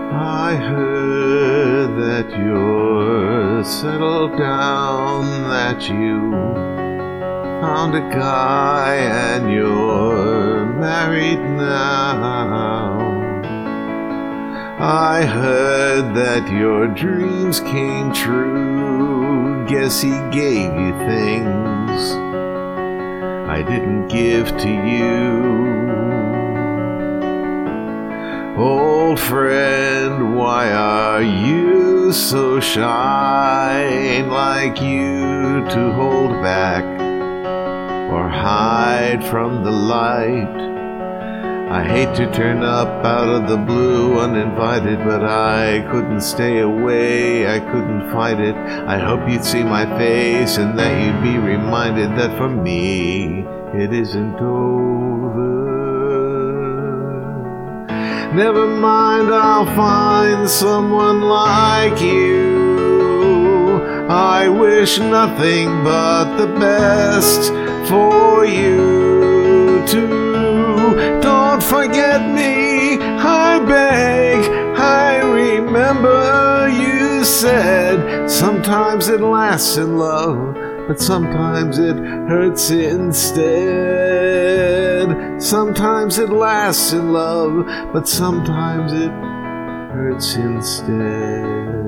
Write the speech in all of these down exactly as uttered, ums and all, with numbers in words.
I heard that you're settled down, that you found a guy and you're married now. I heard that your dreams came true. Guess he gave you things I didn't give to you. Old friend, why are you so shy? Ain't like you to hold back or hide from the light. I hate to turn up out of the blue uninvited, but I couldn't stay away, I couldn't fight it. I hope you'd see my face and that you'd be reminded that for me it isn't over. Never mind, I'll find someone like you. I wish nothing but the best for you too. Don't forget me, I beg. I remember you said sometimes it lasts in love, but sometimes it hurts instead. Sometimes it lasts in love, but sometimes it hurts instead.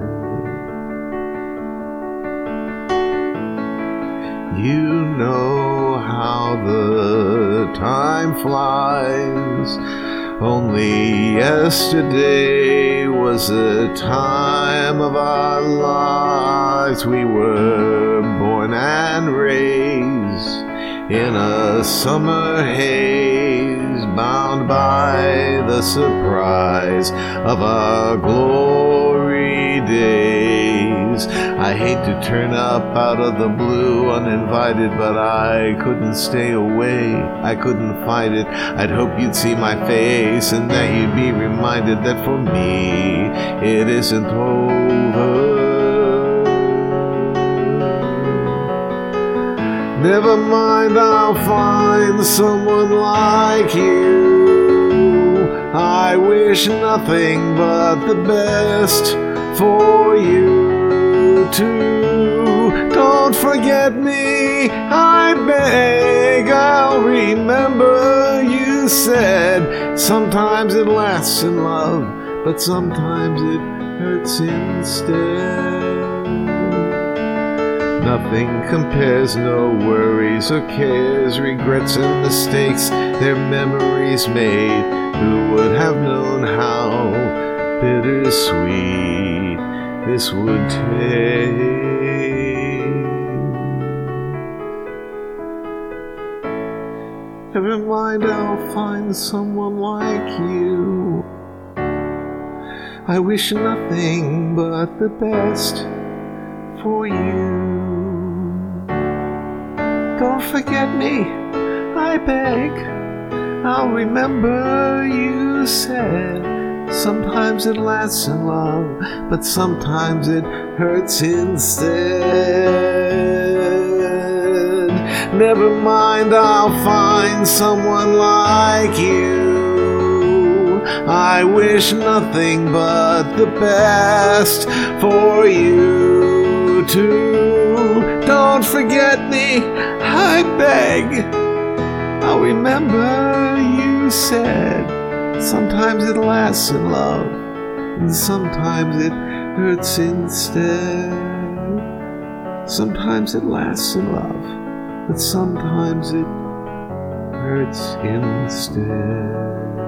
You know how the time flies. Only yesterday was the time of our lives. We were born and raised in a summer haze, bound by the surprise of our glory days. I hate to turn up out of the blue uninvited, but I couldn't stay away, I couldn't fight it. I'd hope you'd see my face and that you'd be reminded that for me it isn't over. Never mind, I'll find someone like you. I wish nothing but the best for you too. Don't forget me, I beg. I'll remember you said sometimes it lasts in love, but sometimes it hurts instead. Nothing compares, no worries or cares, regrets and mistakes, their memories made. Who would have known how bittersweet this would take? Never mind, I'll find someone like you. I wish nothing but the best for you. Don't forget me, I beg. I'll remember you said sometimes it lasts in love, but sometimes it hurts instead. Never mind, I'll find someone like you. I wish nothing but the best for you too. Don't forget me, I beg. I'll remember you said sometimes it lasts in love, and sometimes it hurts instead. Sometimes it lasts in love, but sometimes it hurts instead.